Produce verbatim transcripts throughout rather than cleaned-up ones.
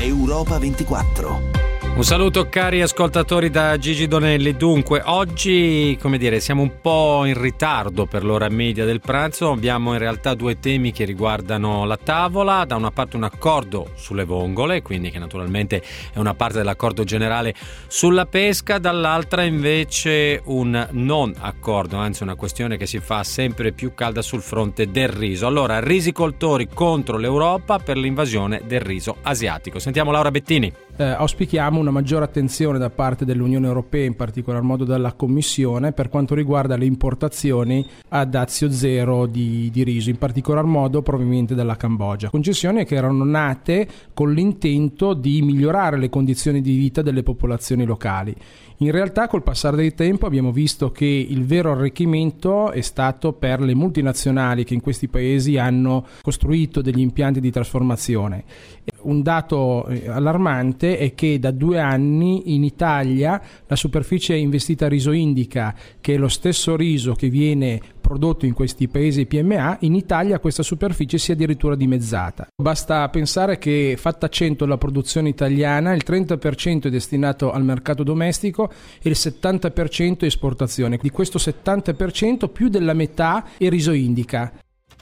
Europa ventiquattro. Un saluto cari ascoltatori da Gigi Donelli. Dunque, oggi, come dire, siamo un po' in ritardo per l'ora media del pranzo. Abbiamo in realtà due temi che riguardano la tavola. Da una parte un accordo sulle vongole, quindi che naturalmente è una parte dell'accordo generale sulla pesca, dall'altra invece un non accordo, anzi una questione che si fa sempre più calda sul fronte del riso. Allora, risicoltori contro l'Europa per l'invasione del riso asiatico. Sentiamo Laura Bettini. Eh, auspichiamo una maggiore attenzione da parte dell'Unione Europea, in particolar modo dalla Commissione, per quanto riguarda le importazioni a dazio zero di, di riso, in particolar modo proveniente dalla Cambogia. Concessioni che erano nate con l'intento di migliorare le condizioni di vita delle popolazioni locali. In realtà, col passare del tempo abbiamo visto che il vero arricchimento è stato per le multinazionali che in questi paesi hanno costruito degli impianti di trasformazione. Un dato allarmante è che da due anni in Italia la superficie investita a riso indica, che è lo stesso riso che viene prodotto in questi paesi P M A, in Italia questa superficie si è addirittura dimezzata. Basta pensare che, fatta cento la produzione italiana, il trenta per cento è destinato al mercato domestico e il settanta per cento è esportazione. Di questo settanta per cento più della metà è riso indica.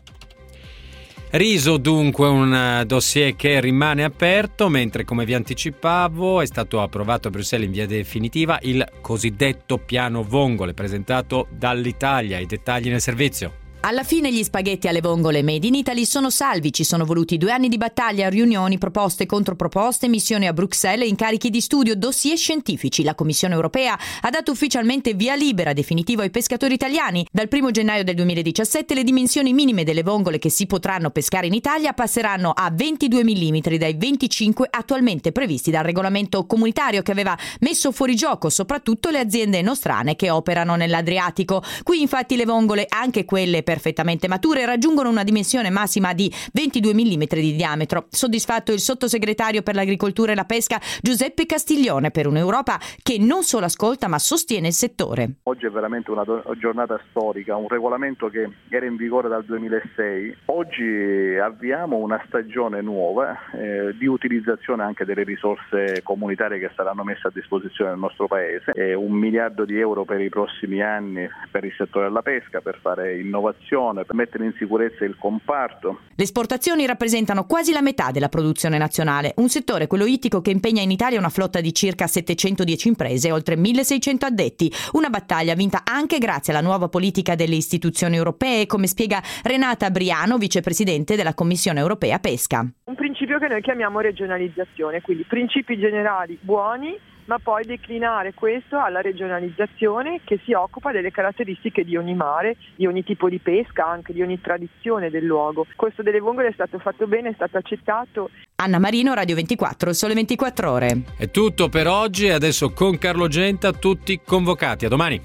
Riso dunque un dossier che rimane aperto, mentre come vi anticipavo è stato approvato a Bruxelles in via definitiva il cosiddetto piano vongole presentato dall'Italia. I dettagli nel servizio. Alla fine gli spaghetti alle vongole made in Italy sono salvi. Ci sono voluti due anni di battaglia, riunioni, proposte, controproposte, missioni a Bruxelles, incarichi di studio, dossier scientifici. La Commissione Europea ha dato ufficialmente via libera definitiva ai pescatori italiani. Dal primo gennaio del duemiladiciassette le dimensioni minime delle vongole che si potranno pescare in Italia passeranno a ventidue millimetri dai venticinque attualmente previsti dal regolamento comunitario, che aveva messo fuori gioco soprattutto le aziende nostrane che operano nell'Adriatico. Qui infatti le vongole, anche quelle perfettamente mature, raggiungono una dimensione massima di ventidue millimetri di diametro. Soddisfatto il sottosegretario per l'agricoltura e la pesca Giuseppe Castiglione per un'Europa che non solo ascolta ma sostiene il settore. Oggi è veramente una do- giornata storica, un regolamento che era in vigore dal duemilasei. Oggi avviamo una stagione nuova eh, di utilizzazione anche delle risorse comunitarie che saranno messe a disposizione del nostro paese. Eh, un miliardo di euro per i prossimi anni per il settore della pesca, per fare innovazione, per mettere in sicurezza il comparto. Le esportazioni rappresentano quasi la metà della produzione nazionale, un settore, quello ittico, che impegna in Italia una flotta di circa settecentodieci imprese e oltre milleseicento addetti. Una battaglia vinta anche grazie alla nuova politica delle istituzioni europee, come spiega Renata Briano, vicepresidente della Commissione Europea Pesca. Un principio che noi chiamiamo regionalizzazione, quindi principi generali buoni, ma poi declinare questo alla regionalizzazione che si occupa delle caratteristiche di ogni mare, di ogni tipo di pesca, anche di ogni tradizione del luogo. Questo delle vongole è stato fatto bene, è stato accettato. Anna Marino, Radio ventiquattro, Sole ventiquattro Ore. È tutto per oggi, adesso con Carlo Genta tutti convocati. A domani.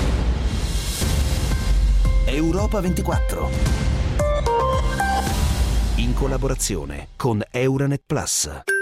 Europa ventiquattro, in collaborazione con Euranet Plus.